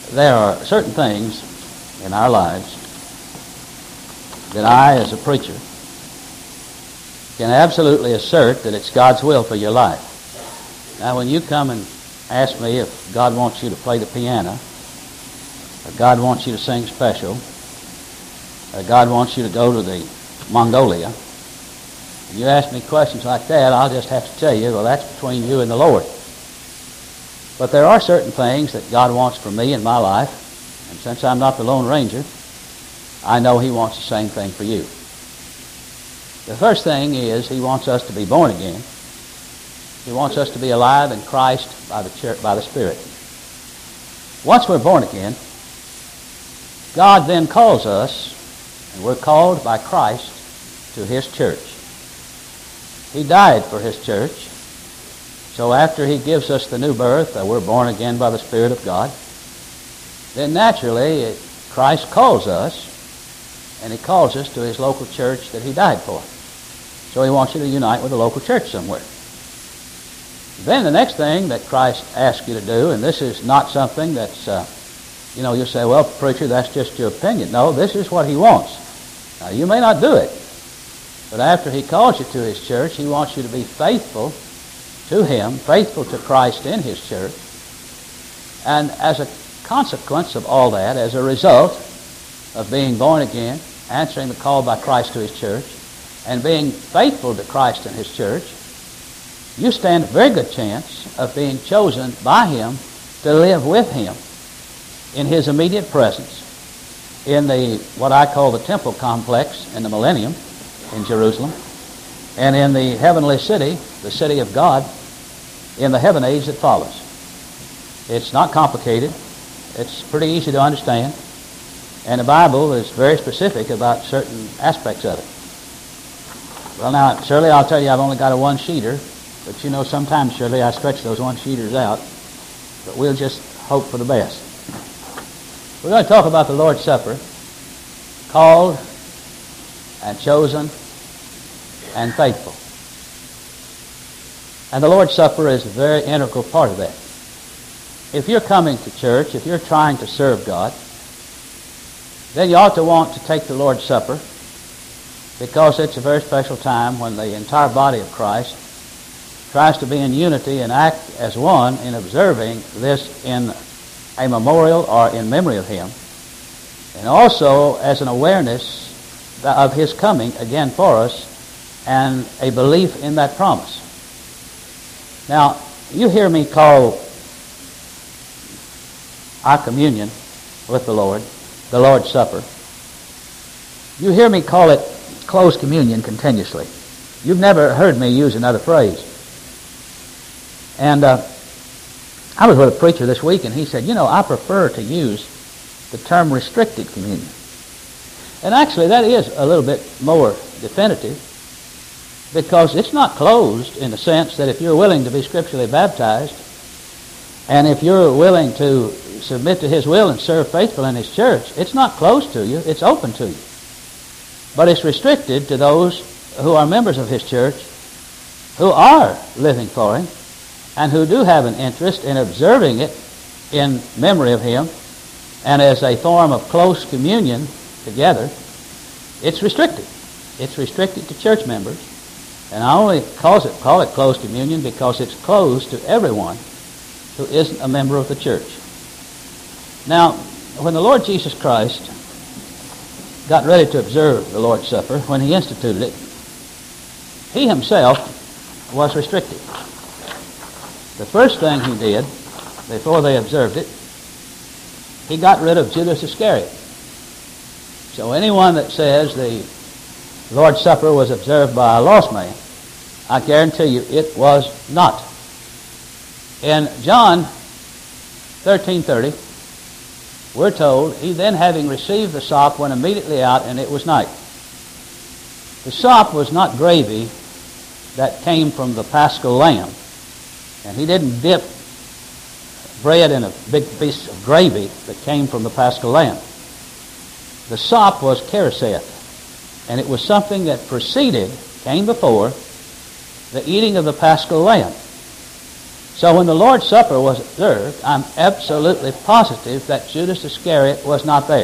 there are certain things in our lives that I, as a preacher, can absolutely assert that it's God's will for your life. Now, when you come and ask me if God wants you to play the piano, or God wants you to sing special, or God wants you to go to the Mongolia, and you ask me questions like that, I'll just have to tell you, well, that's between you and the Lord. But there are certain things that God wants for me in my life, and since I'm not the Lone Ranger, I know He wants the same thing for you. The first thing is He wants us to be born again. He wants us to be alive in Christ by the Spirit. Once we're born again, God then calls us, and we're called by Christ to His church. He died for His church. So after He gives us the new birth, that we're born again by the Spirit of God, then naturally Christ calls us, and He calls us to His local church that He died for. So He wants you to unite with a local church somewhere. Then the next thing that Christ asks you to do, and this is not something that's, you'll say, well, preacher, that's just your opinion. No, this is what He wants. Now, you may not do it, but after He calls you to His church, He wants you to be faithful to Him, faithful to Christ in His church. And as a consequence of all that, as a result of being born again, answering the call by Christ to His church, and being faithful to Christ and His church, you stand a very good chance of being chosen by Him to live with Him in His immediate presence in what I call the temple complex in the millennium in Jerusalem, and in the heavenly city, the city of God, in the heaven age that follows. It's not complicated. It's pretty easy to understand. And the Bible is very specific about certain aspects of it. Well, now, Shirley, I'll tell you I've only got a one-sheeter, but sometimes, Shirley, I stretch those one-sheeters out. But we'll just hope for the best. We're going to talk about the Lord's Supper, called and chosen and faithful. And the Lord's Supper is a very integral part of that. If you're coming to church, if you're trying to serve God, then you ought to want to take the Lord's Supper, because it's a very special time when the entire body of Christ tries to be in unity and act as one in observing this in a memorial or in memory of Him, and also as an awareness of His coming again for us and a belief in that promise. Now, you hear me call our communion with the Lord's Supper. You hear me call it close communion continuously. You've never heard me use another phrase. And I was with a preacher this week, and he said, I prefer to use the term restricted communion. And actually, that is a little bit more definitive, because it's not closed in the sense that if you're willing to be scripturally baptized, and if you're willing to submit to His will and serve faithful in His church, it's not closed to you, it's open to you. But it's restricted to those who are members of His church, who are living for Him, and who do have an interest in observing it in memory of Him, and as a form of close communion together. It's restricted. It's restricted to church members. And I only call it close communion because it's closed to everyone who isn't a member of the church. Now, when the Lord Jesus Christ got ready to observe the Lord's Supper, when He instituted it, He Himself was restricted. The first thing He did, before they observed it, He got rid of Judas Iscariot. So anyone that says the Lord's Supper was observed by a lost man, I guarantee you it was not. In John 13:30, we're told, He then, having received the sop, went immediately out, and it was night. The sop was not gravy that came from the Paschal lamb, and He didn't dip bread in a big piece of gravy that came from the Paschal lamb. The sop was chariseth, and it was something that came before the eating of the Paschal lamb. So when the Lord's Supper was observed, I'm absolutely positive that Judas Iscariot was not there.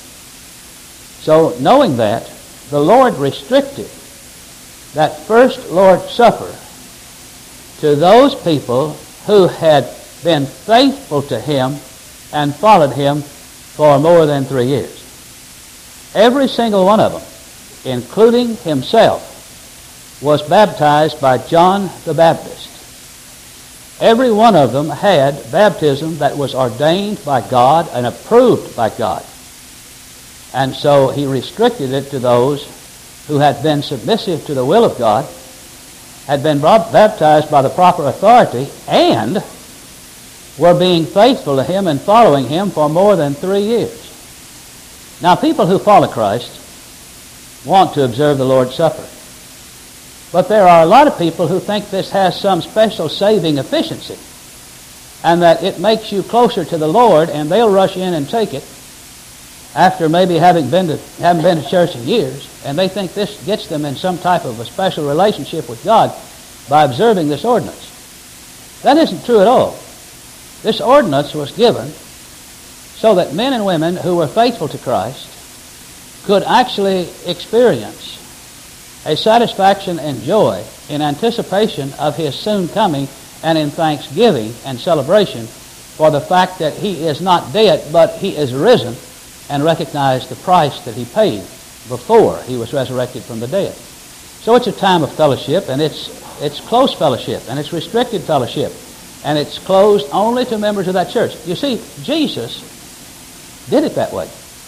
So knowing that, the Lord restricted that first Lord's Supper to those people who had been faithful to Him and followed Him for more than 3 years. Every single one of them, including himself, was baptized by John the Baptist. Every one of them had baptism that was ordained by God and approved by God. And so He restricted it to those who had been submissive to the will of God, had been baptized by the proper authority, and were being faithful to Him and following Him for more than 3 years. Now, people who follow Christ want to observe the Lord's Supper. But there are a lot of people who think this has some special saving efficiency and that it makes you closer to the Lord, and they'll rush in and take it after maybe haven't been to church in years, and they think this gets them in some type of a special relationship with God by observing this ordinance. That isn't true at all. This ordinance was given so that men and women who were faithful to Christ could actually experience a satisfaction and joy in anticipation of His soon coming, and in thanksgiving and celebration for the fact that He is not dead, but He is risen, and recognize the price that He paid before He was resurrected from the dead. So it's a time of fellowship, and it's close fellowship, and it's restricted fellowship, and it's closed only to members of that church. You see, Jesus did it that way.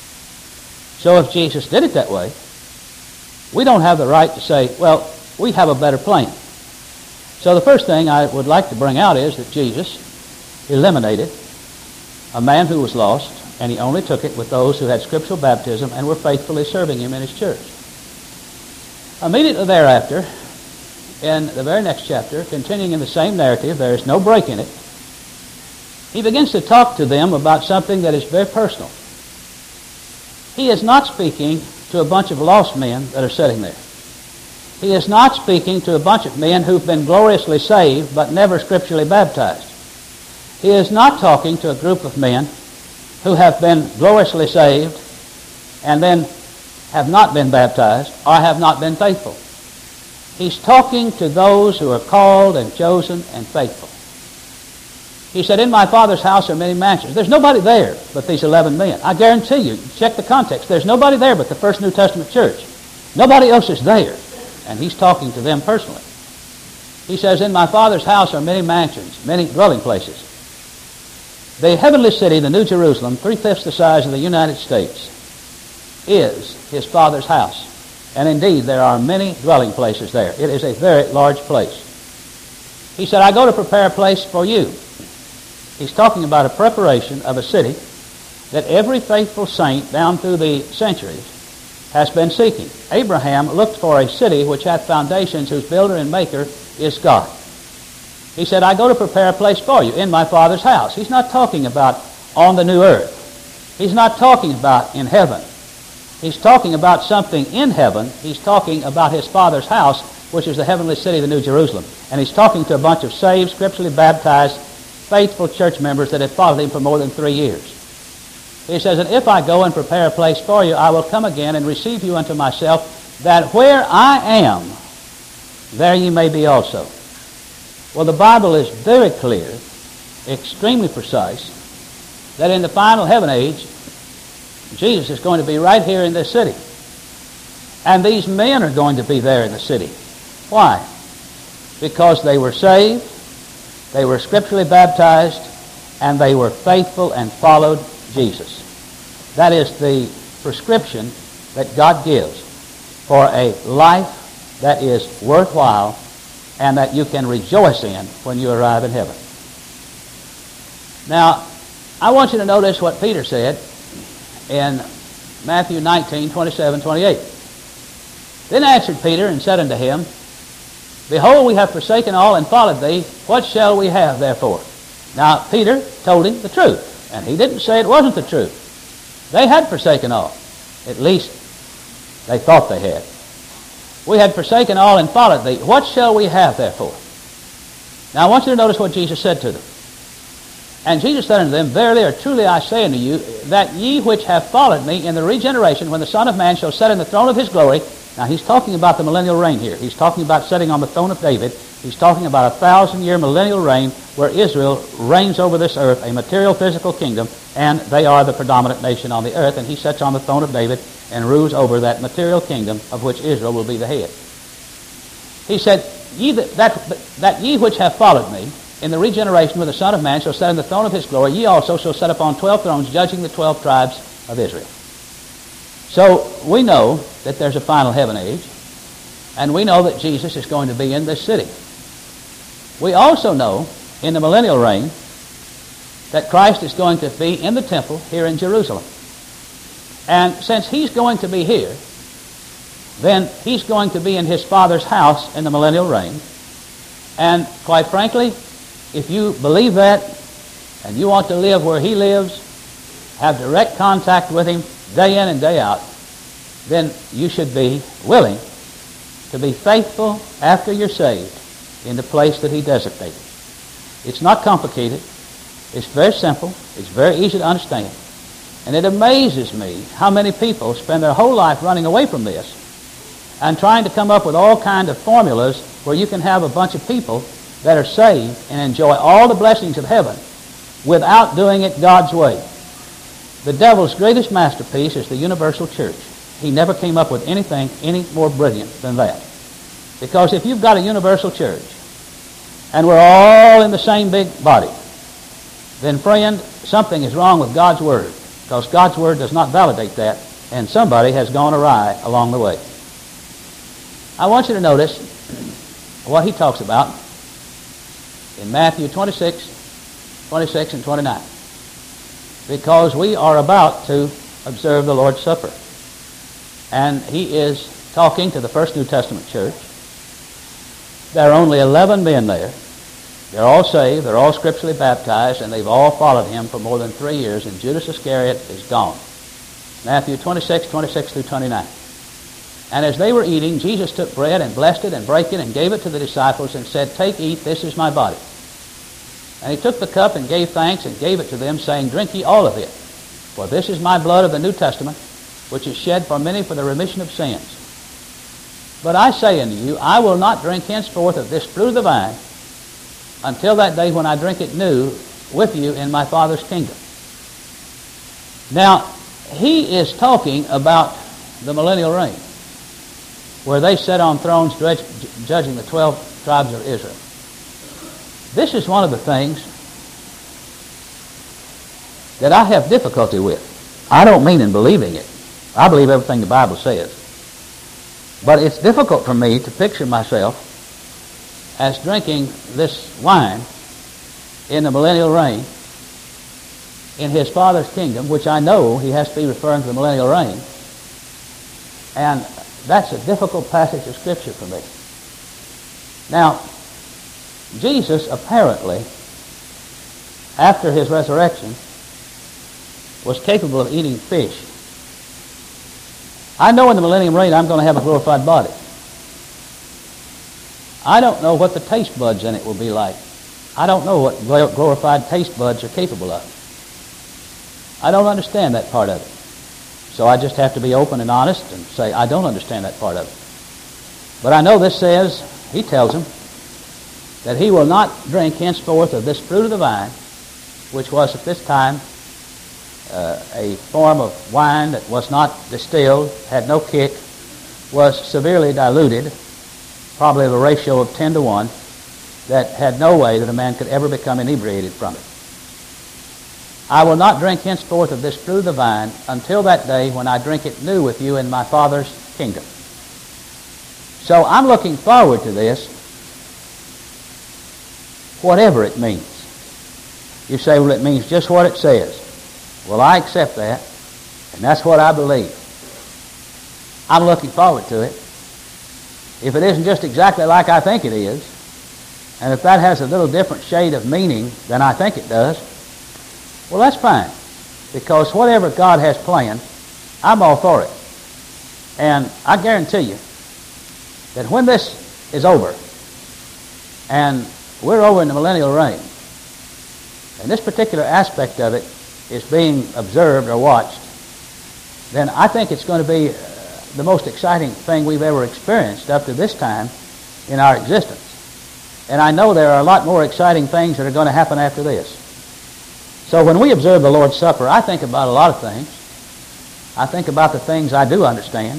So if Jesus did it that way, we don't have the right to say, well, we have a better plan. So the first thing I would like to bring out is that Jesus eliminated a man who was lost, and He only took it with those who had scriptural baptism and were faithfully serving Him in His church. Immediately thereafter, in the very next chapter, continuing in the same narrative, there is no break in it, He begins to talk to them about something that is very personal. He is not speaking to a bunch of lost men that are sitting there. He is not speaking to a bunch of men who've been gloriously saved but never scripturally baptized. He is not talking to a group of men who have been gloriously saved and then have not been baptized or have not been faithful. He's talking to those who are called and chosen and faithful. He said, in my Father's house are many mansions. There's nobody there but these 11 men. I guarantee you, check the context, there's nobody there but the First New Testament church. Nobody else is there. And He's talking to them personally. He says, in my Father's house are many mansions, many dwelling places. The heavenly city, the New Jerusalem, 3/5 the size of the United States, is His Father's house. And indeed, there are many dwelling places there. It is a very large place. He said, I go to prepare a place for you. He's talking about a preparation of a city that every faithful saint down through the centuries has been seeking. Abraham looked for a city which hath foundations, whose builder and maker is God. He said, I go to prepare a place for you in my Father's house. He's not talking about on the new earth. He's not talking about in heaven. He's talking about something in heaven. He's talking about His Father's house, which is the heavenly city, the New Jerusalem. And He's talking to a bunch of saved, scripturally baptized, faithful church members that have followed Him for more than 3 years. He says, and if I go and prepare a place for you, I will come again and receive you unto myself, that where I am, there ye may be also. Well, the Bible is very clear, extremely precise, that in the final heaven age, Jesus is going to be right here in this city. And these men are going to be there in the city. Why? Because they were saved, they were scripturally baptized, and they were faithful and followed Jesus. That is the prescription that God gives for a life that is worthwhile and that you can rejoice in when you arrive in heaven. Now, I want you to notice what Peter said in Matthew 19, 27, 28. Then answered Peter and said unto him, Behold, we have forsaken all and followed thee. What shall we have therefore? Now, Peter told him the truth, and he didn't say it wasn't the truth. They had forsaken all. At least they thought they had. We had forsaken all and followed thee. What shall we have therefore? Now I want you to notice what Jesus said to them. And Jesus said unto them, Verily or truly I say unto you, that ye which have followed me in the regeneration, when the Son of Man shall sit in the throne of his glory. Now he's talking about the millennial reign here. He's talking about sitting on the throne of David. He's talking about a 1,000-year millennial reign where Israel reigns over this earth, a material physical kingdom, and they are the predominant nation on the earth, and he sits on the throne of David and rules over that material kingdom of which Israel will be the head. He said, that ye which have followed me in the regeneration where the Son of Man shall sit in the throne of his glory, ye also shall sit upon 12 thrones, judging the 12 tribes of Israel. So we know that there's a final heaven age, and we know that Jesus is going to be in this city. We also know in the millennial reign that Christ is going to be in the temple here in Jerusalem. And since he's going to be here, then he's going to be in his Father's house in the millennial reign. And quite frankly, if you believe that and you want to live where he lives, have direct contact with him day in and day out, then you should be willing to be faithful after you're saved in the place that he designated. It's not complicated. It's very simple. It's very easy to understand. And it amazes me how many people spend their whole life running away from this and trying to come up with all kinds of formulas where you can have a bunch of people that are saved and enjoy all the blessings of heaven without doing it God's way. The devil's greatest masterpiece is the universal church. He never came up with anything any more brilliant than that. Because if you've got a universal church and we're all in the same big body, then friend, something is wrong with God's Word, because God's Word does not validate that, and somebody has gone awry along the way. I want you to notice what he talks about in Matthew 26, 26 and 29. Because we are about to observe the Lord's Supper. And he is talking to the First New Testament church. There are only 11 men there. They're all saved, they're all scripturally baptized, and they've all followed him for more than 3 years, and Judas Iscariot is gone. Matthew 26, 26 through 29. And as they were eating, Jesus took bread and blessed it and brake it and gave it to the disciples and said, Take, eat, this is my body. And he took the cup and gave thanks and gave it to them, saying, Drink ye all of it, for this is my blood of the New Testament, which is shed for many for the remission of sins. But I say unto you, I will not drink henceforth of this fruit of the vine until that day when I drink it new with you in my Father's kingdom. Now, he is talking about the millennial reign, where they sit on thrones judging the 12 tribes of Israel. This is one of the things that I have difficulty with. I don't mean in believing it. I believe everything the Bible says. But it's difficult for me to picture myself as drinking this wine in the millennial reign in his Father's kingdom, which I know he has to be referring to the millennial reign. And that's a difficult passage of Scripture for me. Now, Jesus apparently, after his resurrection, was capable of eating fish. I know in the millennium reign I'm going to have a glorified body. I don't know what the taste buds in it will be like. I don't know what glorified taste buds are capable of. I don't understand that part of it. So I just have to be open and honest and say, I don't understand that part of it. But I know this says, he tells him, that he will not drink henceforth of this fruit of the vine, which was at this time a form of wine that was not distilled, had no kick, was severely diluted, probably of a ratio of 10 to 1, that had no way that a man could ever become inebriated from it. I will not drink henceforth of this fruit of the vine until that day when I drink it new with you in my Father's kingdom. So I'm looking forward to this, whatever it means. You say, well, it means just what it says. Well, I accept that, and that's what I believe. I'm looking forward to it. If it isn't just exactly like I think it is, and if that has a little different shade of meaning than I think it does, well, that's fine, because whatever God has planned, I'm all for it. And I guarantee you that when this is over, and we're over in the millennial reign, and this particular aspect of it is being observed or watched, then I think it's going to be the most exciting thing we've ever experienced up to this time in our existence. And I know there are a lot more exciting things that are going to happen after this. So when we observe the Lord's Supper, I think about a lot of things. I think about the things I do understand.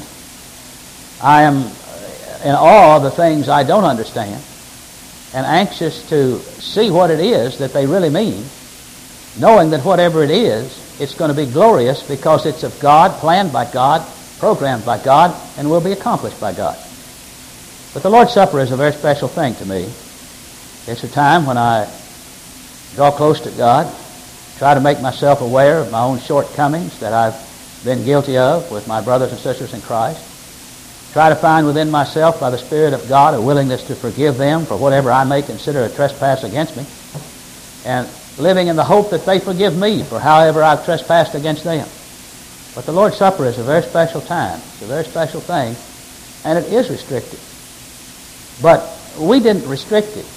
I am in awe of the things I don't understand, and anxious to see what it is that they really mean, knowing that whatever it is, it's going to be glorious because it's of God, planned by God, programmed by God, and will be accomplished by God. But the Lord's Supper is a very special thing to me. It's a time when I draw close to God, try to make myself aware of my own shortcomings that I've been guilty of with my brothers and sisters in Christ. Try to find within myself, by the Spirit of God, a willingness to forgive them for whatever I may consider a trespass against me, and living in the hope that they forgive me for however I've trespassed against them. But the Lord's Supper is a very special time. It's a very special thing, and it is restricted. But we didn't restrict it.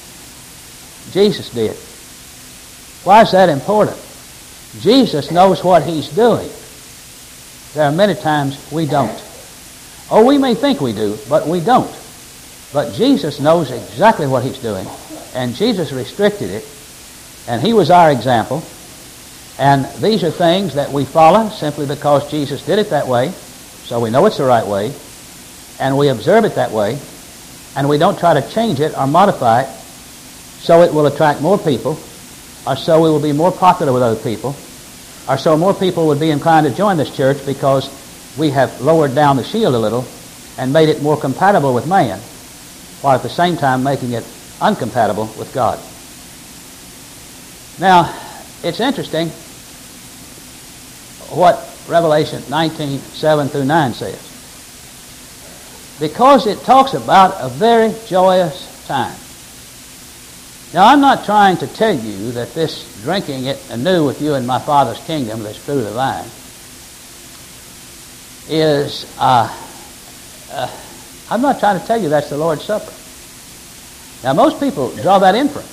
Jesus did. Why is that important? Jesus knows what He's doing. There are many times we don't. Oh, we may think we do, but we don't. But Jesus knows exactly what He's doing, and Jesus restricted it, and He was our example. And these are things that we follow simply because Jesus did it that way, so we know it's the right way, and we observe it that way, and we don't try to change it or modify it so it will attract more people, or so we will be more popular with other people, or so more people would be inclined to join this church because we have lowered down the shield a little and made it more compatible with man, while at the same time making it uncompatible with God. Now, it's interesting what Revelation 19:7 through 9 says, because it talks about a very joyous time. Now, I'm not trying to tell you that this drinking it anew with you in my Father's kingdom, this fruit of the vine, is, I'm not trying to tell you that's the Lord's Supper. Now, most people draw that inference.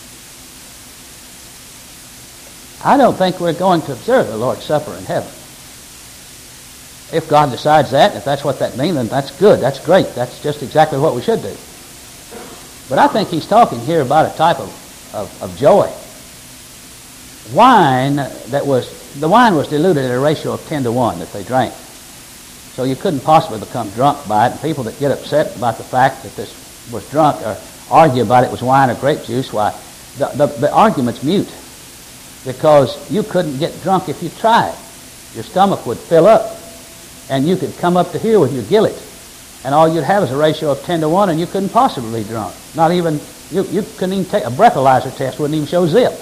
I don't think we're going to observe the Lord's Supper in heaven. If God decides that, and if that's what that means, then that's good, that's great, that's just exactly what we should do. But I think He's talking here about a type of joy. The wine was diluted at a ratio of 10 to 1 that they drank. So you couldn't possibly become drunk by it, and people that get upset about the fact that this was drunk or argue about it was wine or grape juice, why, the argument's mute, because you couldn't get drunk if you tried. Your stomach would fill up, and you could come up to here with your gillet, and all you'd have is a ratio of 10 to 1, and you couldn't possibly be drunk. Not even, you couldn't even take a breathalyzer test, wouldn't even show zip.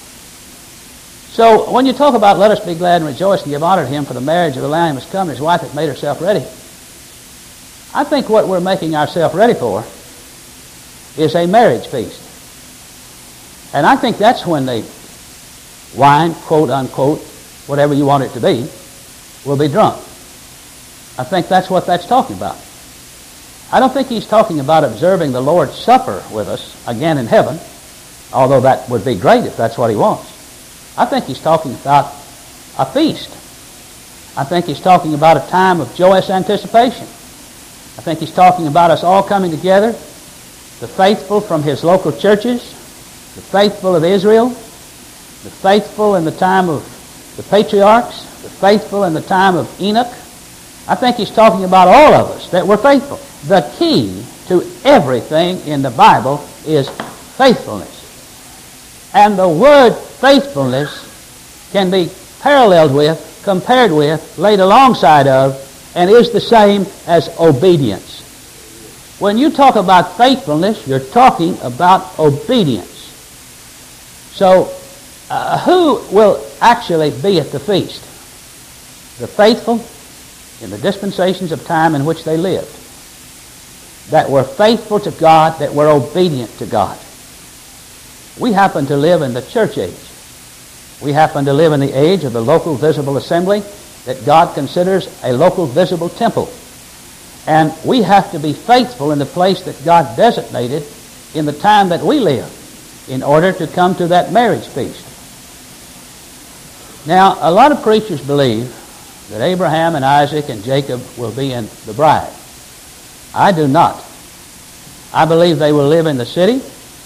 So when you talk about let us be glad and rejoice and give honor to Him for the marriage of the Lamb has come, and His wife has made herself ready, I think what we're making ourselves ready for is a marriage feast. And I think that's when the wine, quote unquote, whatever you want it to be, will be drunk. I think that's what that's talking about. I don't think He's talking about observing the Lord's Supper with us again in heaven, although that would be great if that's what He wants. I think He's talking about a feast. I think He's talking about a time of joyous anticipation. I think He's talking about us all coming together, the faithful from His local churches, the faithful of Israel, the faithful in the time of the patriarchs, the faithful in the time of Enoch. I think He's talking about all of us that were faithful. The key to everything in the Bible is faithfulness. And the word faithfulness can be paralleled with, compared with, laid alongside of, and is the same as obedience. When you talk about faithfulness, you're talking about obedience. So, who will actually be at the feast? The faithful in the dispensations of time in which they lived, that were faithful to God, that were obedient to God. We happen to live in the church age. We happen to live in the age of the local visible assembly that God considers a local visible temple. And we have to be faithful in the place that God designated in the time that we live in order to come to that marriage feast. Now, a lot of preachers believe that Abraham and Isaac and Jacob will be in the bride. I do not. I believe they will live in the city.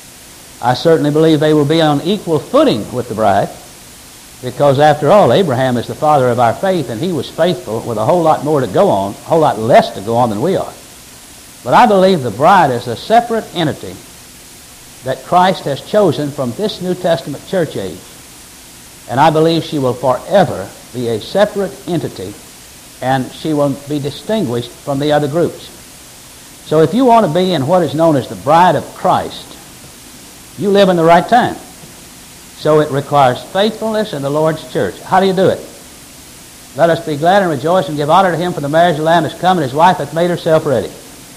I certainly believe they will be on equal footing with the bride, because after all, Abraham is the father of our faith, and he was faithful with a whole lot more to go on, a whole lot less to go on than we are. But I believe the bride is a separate entity that Christ has chosen from this New Testament church age. And I believe she will forever be a separate entity, and she will be distinguished from the other groups. So if you want to be in what is known as the bride of Christ, you live in the right time. So it requires faithfulness in the Lord's church. How do you do it? Let us be glad and rejoice and give honor to him, for the marriage of the Lamb has come, and his wife hath made herself ready.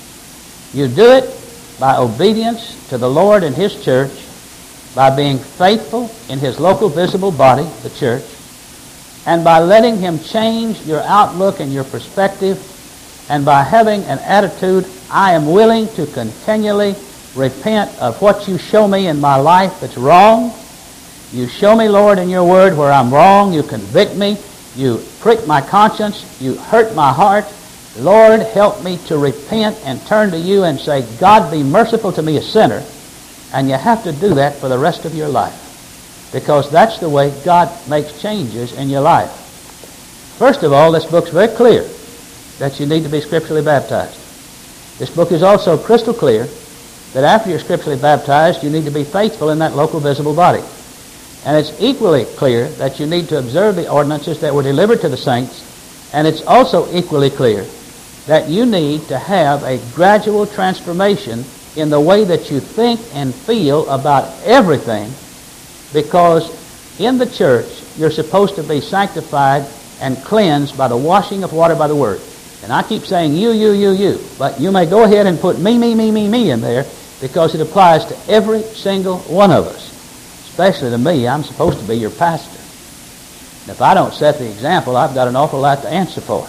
You do it by obedience to the Lord and his church, by being faithful in his local visible body, the church, and by letting him change your outlook and your perspective, and by having an attitude, I am willing to continually repent of what you show me in my life that's wrong. You show me, Lord, in your word where I'm wrong. You convict me. You prick my conscience. You hurt my heart. Lord, help me to repent and turn to you and say, God, be merciful to me, a sinner. And you have to do that for the rest of your life, because that's the way God makes changes in your life. First of all, this book's very clear that you need to be scripturally baptized. This book is also crystal clear that after you're scripturally baptized, you need to be faithful in that local visible body. And it's equally clear that you need to observe the ordinances that were delivered to the saints, and it's also equally clear that you need to have a gradual transformation in the way that you think and feel about everything, because in the church you're supposed to be sanctified and cleansed by the washing of water by the Word. And I keep saying you, but you may go ahead and put me in there, because it applies to every single one of us, especially to me. I'm supposed to be your pastor. And if I don't set the example, I've got an awful lot to answer for.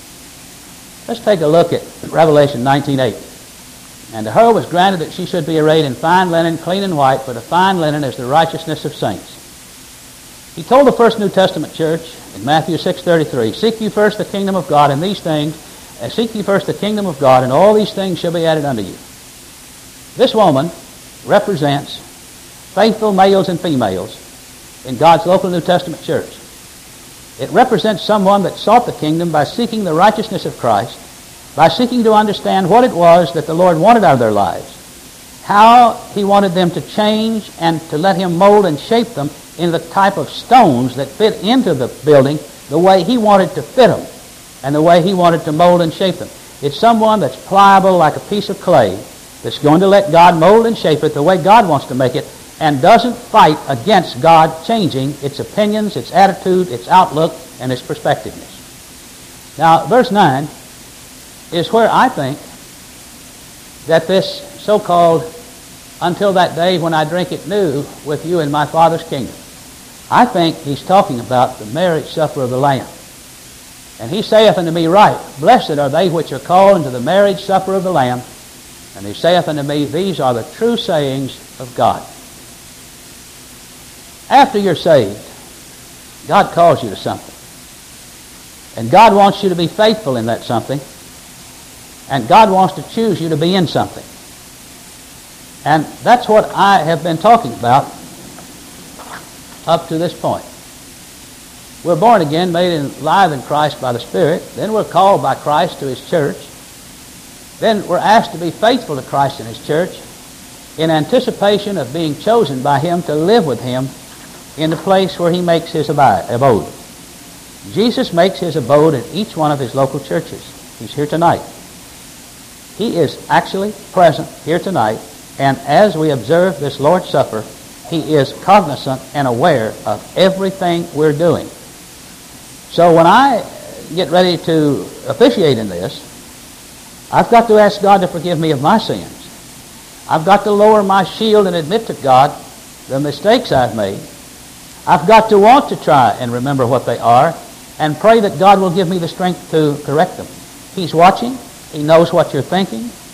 Let's take a look at Revelation 19:8. And to her was granted that she should be arrayed in fine linen, clean and white, for the fine linen is the righteousness of saints. He told the first New Testament church in Matthew 6:33, Seek ye first the kingdom of God, and these things, seek ye first the kingdom of God, and all these things shall be added unto you. This woman represents faithful males and females in God's local New Testament church. It represents someone that sought the kingdom by seeking the righteousness of Christ, by seeking to understand what it was that the Lord wanted out of their lives, how he wanted them to change and to let him mold and shape them in the type of stones that fit into the building the way he wanted to fit them and the way he wanted to mold and shape them. It's someone that's pliable like a piece of clay, that's going to let God mold and shape it the way God wants to make it, and doesn't fight against God changing its opinions, its attitude, its outlook, and its perspectiveness. Now, verse 9 is where I think that this so-called until that day when I drink it new with you in my Father's kingdom, I think he's talking about the marriage supper of the Lamb. And he saith unto me, Right, blessed are they which are called into the marriage supper of the Lamb. And he saith unto me, These are the true sayings of God. After you're saved, God calls you to something. And God wants you to be faithful in that something. And God wants to choose you to be in something. And that's what I have been talking about up to this point. We're born again, made alive in Christ by the Spirit. Then we're called by Christ to his church. Then we're asked to be faithful to Christ and his church in anticipation of being chosen by him to live with him in the place where he makes his abode. Jesus makes his abode in each one of his local churches. He's here tonight. He is actually present here tonight, and as we observe this Lord's Supper, he is cognizant and aware of everything we're doing. So when I get ready to officiate in this, I've got to ask God to forgive me of my sins. I've got to lower my shield and admit to God the mistakes I've made. I've got to want to try and remember what they are and pray that God will give me the strength to correct them. He's watching. He knows what you're thinking.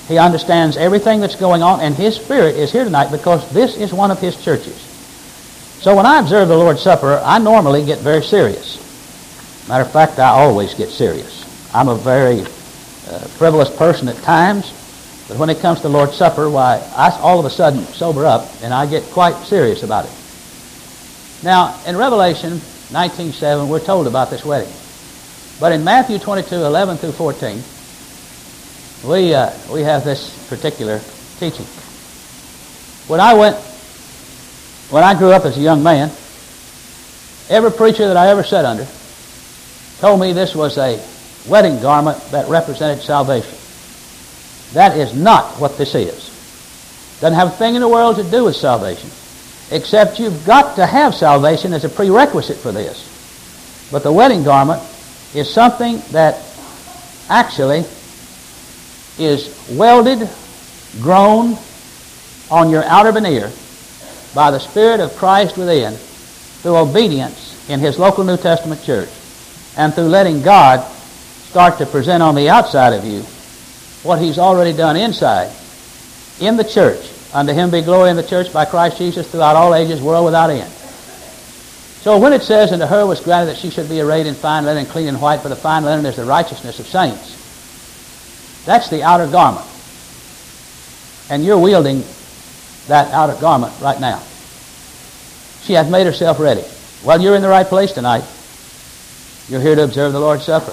He understands everything that's going on, and His Spirit is here tonight because this is one of His churches. So when I observe the Lord's Supper, I normally get very serious. Matter of fact, I always get serious. I'm a very frivolous person at times, but when it comes to the Lord's Supper, why, I all of a sudden sober up, and I get quite serious about it. Now, in Revelation 19:7, we're told about this wedding. But in Matthew 22:11 through 14, we have this particular teaching. When I grew up as a young man, every preacher that I ever sat under told me this was a wedding garment that represented salvation. That is not what this is. Doesn't have a thing in the world to do with salvation, except you've got to have salvation as a prerequisite for this. But the wedding garment is something that actually is welded, grown on your outer veneer by the Spirit of Christ within through obedience in His local New Testament church and through letting God start to present on the outside of you what He's already done inside in the church. Unto Him be glory in the church by Christ Jesus throughout all ages, world without end. So when it says, "Unto her was granted that she should be arrayed in fine linen, clean and white, for the fine linen is the righteousness of saints," that's the outer garment. And you're wielding that outer garment right now. She hath made herself ready. Well, you're in the right place tonight. You're here to observe the Lord's Supper.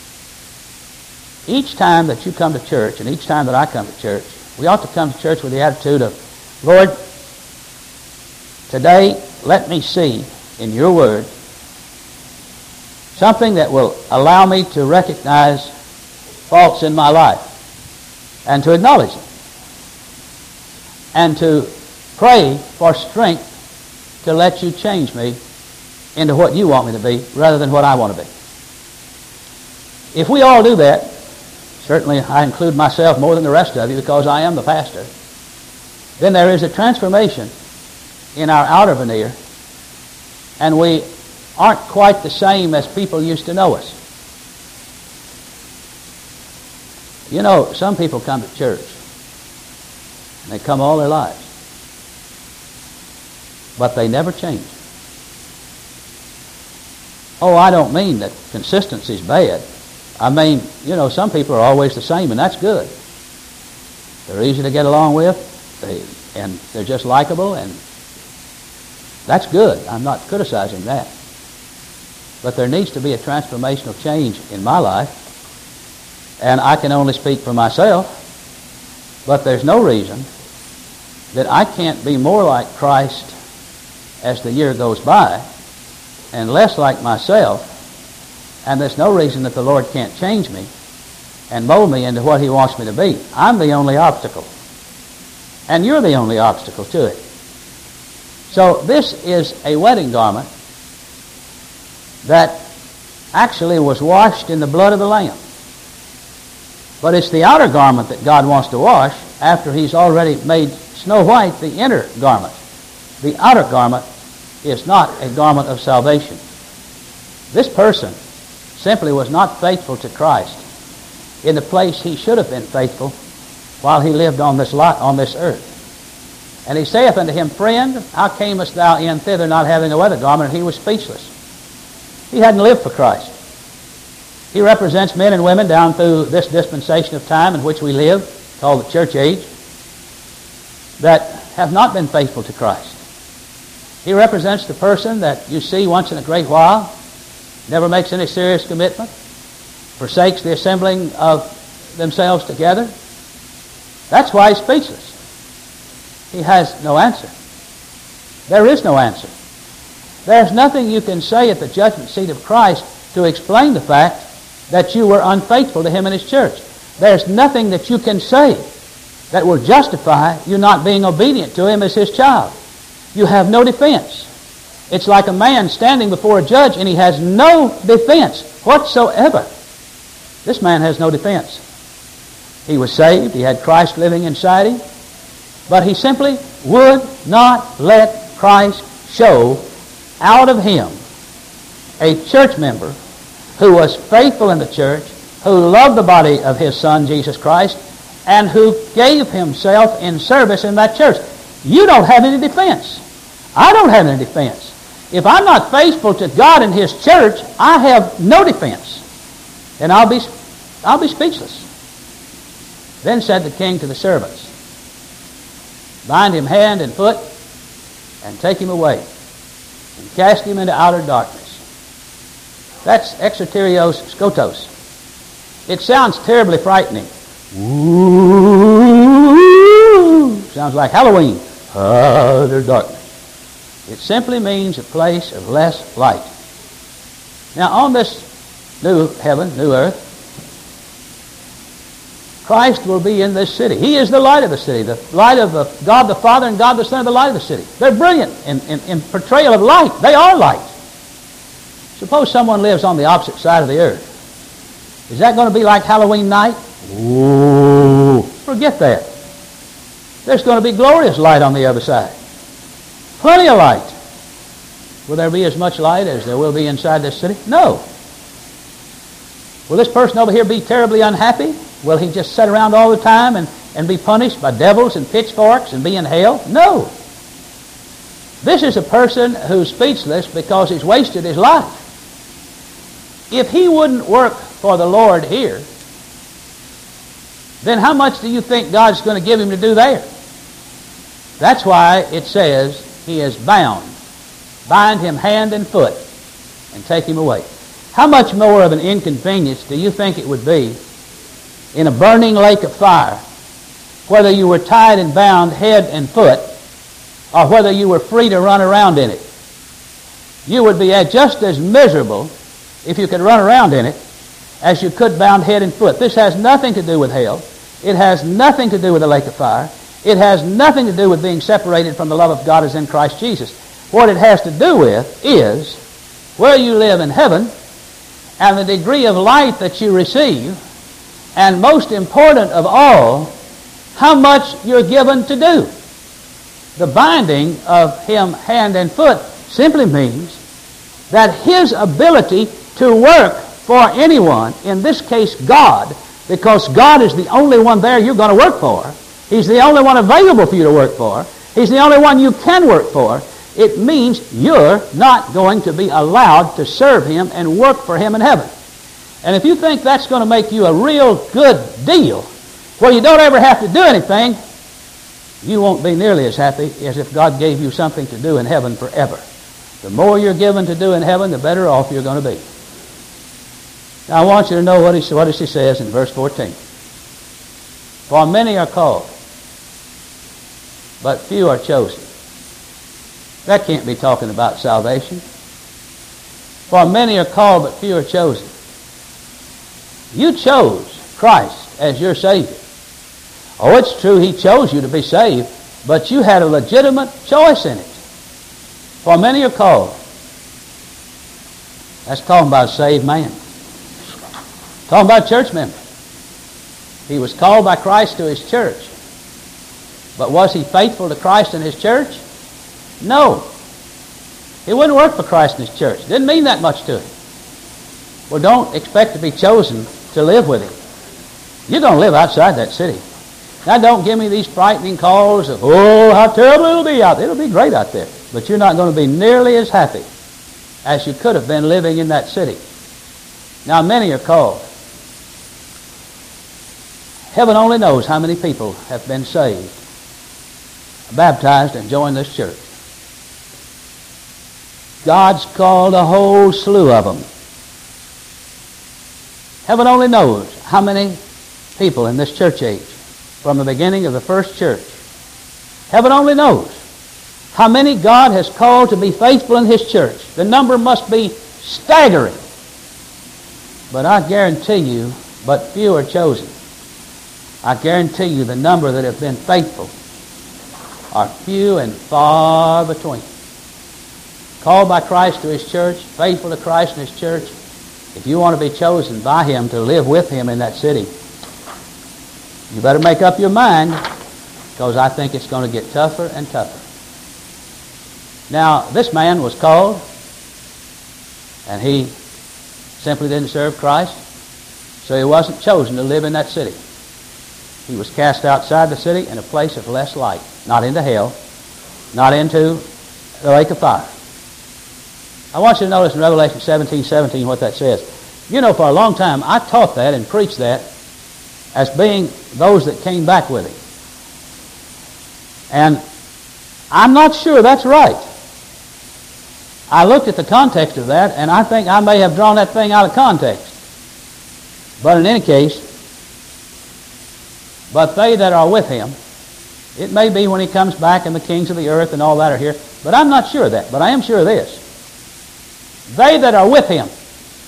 Each time that you come to church, and each time that I come to church, we ought to come to church with the attitude of, "Lord, today let me see in your word something that will allow me to recognize faults in my life and to acknowledge them and to pray for strength to let you change me into what you want me to be rather than what I want to be." If we all do that, certainly I include myself more than the rest of you because I am the pastor, then there is a transformation in our outer veneer, and we aren't quite the same as people used to know us. You know, some people come to church, and they come all their lives, but they never change. Oh, I don't mean that consistency is bad. I mean, you know, some people are always the same, and that's good. They're easy to get along with, and they're just likable, and that's good. I'm not criticizing that. But there needs to be a transformational change in my life, and I can only speak for myself, but there's no reason that I can't be more like Christ as the year goes by and less like myself, and there's no reason that the Lord can't change me and mold me into what He wants me to be. I'm the only obstacle, and you're the only obstacle to it. So this is a wedding garment that actually was washed in the blood of the Lamb. But it's the outer garment that God wants to wash after He's already made snow white the inner garment. The outer garment is not a garment of salvation. This person simply was not faithful to Christ in the place he should have been faithful while he lived on this earth. And he saith unto him, "Friend, how camest thou in thither not having a weather garment?" And he was speechless. He hadn't lived for Christ. He represents men and women down through this dispensation of time in which we live, called the church age, that have not been faithful to Christ. He represents the person that you see once in a great while, never makes any serious commitment, forsakes the assembling of themselves together. That's why he's speechless. He has no answer. There is no answer. There's nothing you can say at the judgment seat of Christ to explain the fact that you were unfaithful to Him and His church. There's nothing that you can say that will justify you not being obedient to Him as His child. You have no defense. It's like a man standing before a judge and he has no defense whatsoever. This man has no defense. He was saved. He had Christ living inside him. But he simply would not let Christ show out of him a church member who was faithful in the church, who loved the body of His Son, Jesus Christ, and who gave himself in service in that church. You don't have any defense. I don't have any defense. If I'm not faithful to God and His church, I have no defense. And I'll be speechless. Then said the king to the servants, bind him hand and foot, and take him away, and cast him into outer darkness. That's exoterios skotos. It sounds terribly frightening. Ooh, sounds like Halloween. Outer darkness. It simply means a place of less light. Now, on this new heaven, new earth, Christ will be in this city. He is the light of the city, the light of God the Father and God the Son are the light of the city. They're brilliant in portrayal of light. They are light. Suppose someone lives on the opposite side of the earth. Is that going to be like Halloween night? Ooh, forget that. There's going to be glorious light on the other side. Plenty of light. Will there be as much light as there will be inside this city? No. Will this person over here be terribly unhappy? Will he just sit around all the time and be punished by devils and pitchforks and be in hell? No. This is a person who's speechless because he's wasted his life. If he wouldn't work for the Lord here, then how much do you think God's going to give him to do there? That's why it says he is bound. Bind him hand and foot and take him away. How much more of an inconvenience do you think it would be in a burning lake of fire, whether you were tied and bound head and foot, or whether you were free to run around in it? You would be just as miserable if you could run around in it as you could bound head and foot. This has nothing to do with hell. It has nothing to do with the lake of fire. It has nothing to do with being separated from the love of God as in Christ Jesus. What it has to do with is where you live in heaven and the degree of light that you receive, and most important of all, how much you're given to do. The binding of him hand and foot simply means that his ability to work for anyone, in this case God, because God is the only one there you're going to work for. He's the only one available for you to work for. He's the only one you can work for. It means you're not going to be allowed to serve him and work for him in heaven. And if you think that's going to make you a real good deal, where you don't ever have to do anything, you won't be nearly as happy as if God gave you something to do in heaven forever. The more you're given to do in heaven, the better off you're going to be. Now I want you to know what he says in verse 14. For many are called, but few are chosen. That can't be talking about salvation. For many are called, but few are chosen. You chose Christ as your Savior. Oh, it's true he chose you to be saved, but you had a legitimate choice in it. For many are called. That's talking about a saved man. Talking about a church member. He was called by Christ to his church. But was he faithful to Christ and his church? No. He wouldn't work for Christ and his church. Didn't mean that much to him. Well, don't expect to be chosen to live with him. You're going to live outside that city. Now, don't give me these frightening calls of, oh, how terrible it'll be out there. It'll be great out there. But you're not going to be nearly as happy as you could have been living in that city. Now, many are called. Heaven only knows how many people have been saved, baptized, and joined this church. God's called a whole slew of them. Heaven only knows how many people in this church age, from the beginning of the first church. Heaven only knows how many God has called to be faithful in his church. The number must be staggering. But I guarantee you, but few are chosen. I guarantee you the number that have been faithful are few and far between. Called by Christ to his church, faithful to Christ and his church. If you want to be chosen by him to live with him in that city, you better make up your mind, because I think it's going to get tougher and tougher. Now, this man was called, and he simply didn't serve Christ, so he wasn't chosen to live in that city. He was cast outside the city in a place of less light, not into hell, not into the lake of fire. I want you to notice in Revelation 17:17 what that says. You know, for a long time I taught that and preached that as being those that came back with him. And I'm not sure that's right. I looked at the context of that, and I think I may have drawn that thing out of context. But in any case, but they that are with him, it may be when he comes back and the kings of the earth and all that are here, but I'm not sure of that. But I am sure of this. They that are with him.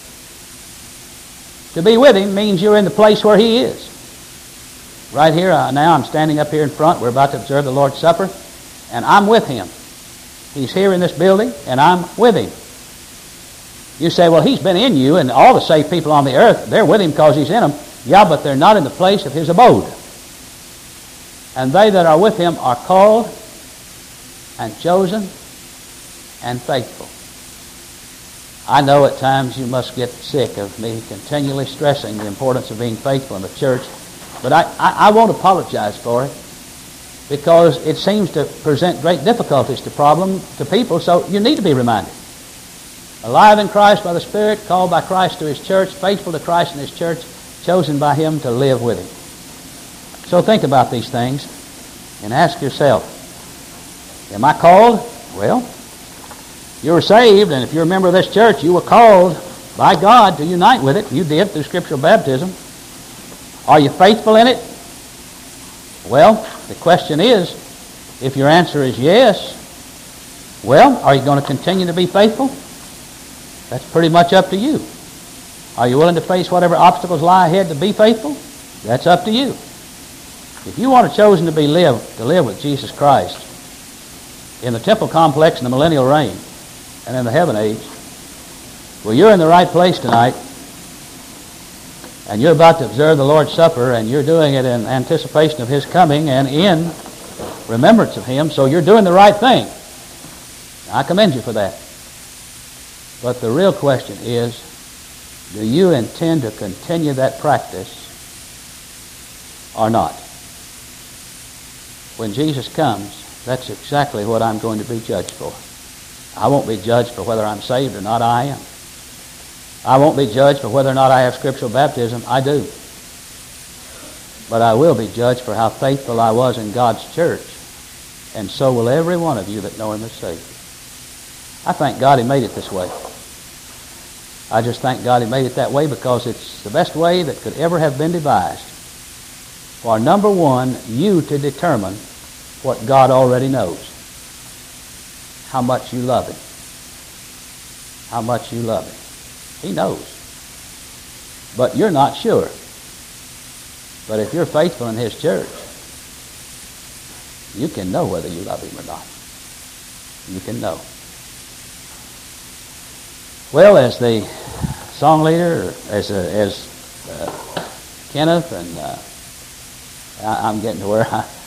To be with him means you're in the place where he is. Right here, now I'm standing up here in front. We're about to observe the Lord's Supper, and I'm with him. He's here in this building, and I'm with him. You say, well, he's been in you, and all the saved people on the earth, they're with him because he's in them. Yeah, but they're not in the place of his abode. And they that are with him are called and chosen and faithful. I know at times you must get sick of me continually stressing the importance of being faithful in the church, but I won't apologize for it, because it seems to present great difficulties to people, so you need to be reminded. Alive in Christ by the Spirit, called by Christ to his church, faithful to Christ and his church, chosen by him to live with him. So think about these things and ask yourself, am I called? Well, you were saved, and if you're a member of this church, you were called by God to unite with it. You did through scriptural baptism. Are you faithful in it? Well, the question is, if your answer is yes, well, are you going to continue to be faithful? That's pretty much up to you. Are you willing to face whatever obstacles lie ahead to be faithful? That's up to you. If you want chosen to live with Jesus Christ in the temple complex in the millennial reign and in the heaven age, well, you're in the right place tonight, and you're about to observe the Lord's Supper, and you're doing it in anticipation of his coming and in remembrance of him, so you're doing the right thing. I commend you for that. But the real question is, do you intend to continue that practice or not? When Jesus comes, that's exactly what I'm going to be judged for. I won't be judged for whether I'm saved or not. I am. I won't be judged for whether or not I have scriptural baptism. I do. But I will be judged for how faithful I was in God's church. And so will every one of you that know him as Savior. I thank God he made it this way. I just thank God he made it that way because it's the best way that could ever have been devised. For number one, you to determine what God already knows. How much you love him. How much you love him. He knows. But you're not sure. But if you're faithful in his church, you can know whether you love him or not. You can know. Well, as the song leader, as Kenneth, and I'm getting to where